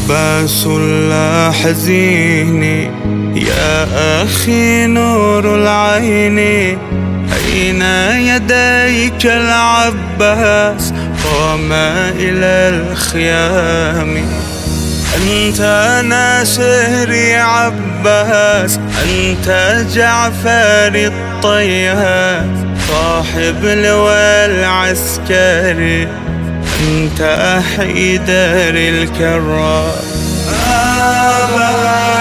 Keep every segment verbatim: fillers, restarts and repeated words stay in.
عباس الله حزيني يا أخي نور العين، أين يديك العباس قام إلى الخيام؟ أنت ناصري عباس، أنت جعفر الطيار صاحب لواء العسكري، أنت حيدر الكرار. أبا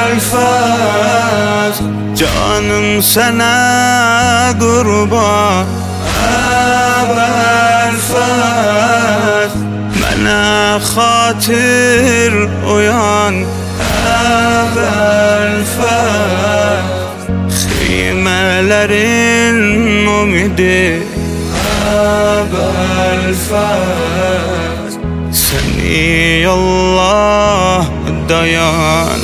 الفاس canım sana kurban، أبا الفاس bana خاطر uyan، أبا الفاس خيمelerin umidi، أبا الفاس seni Allah dayan.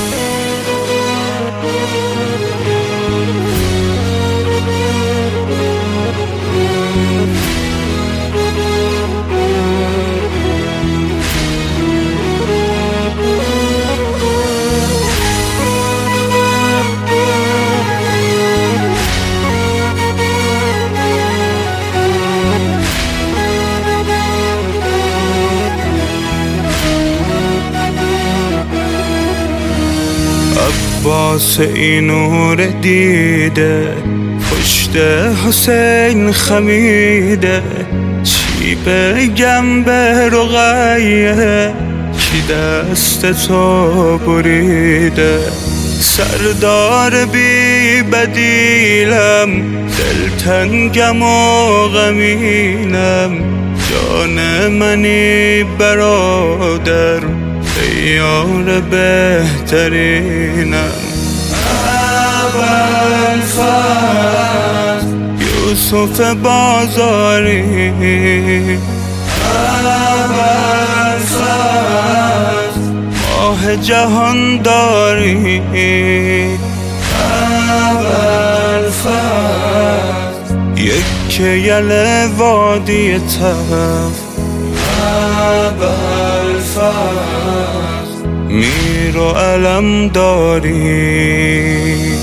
عباس ای نور دیده پشت حسین خمیده، چی بگم به رقیه کی دست تو بریده؟ سردار بی بدیلم دلتنگم و غمینم، جان منی برادر یار بهترینم. أبا الفاس یوسف بازاری، أبا الفاس ماه جهان داری، أبا الفاس یک یل وادی تف، أبا الفاس میر و علم داری.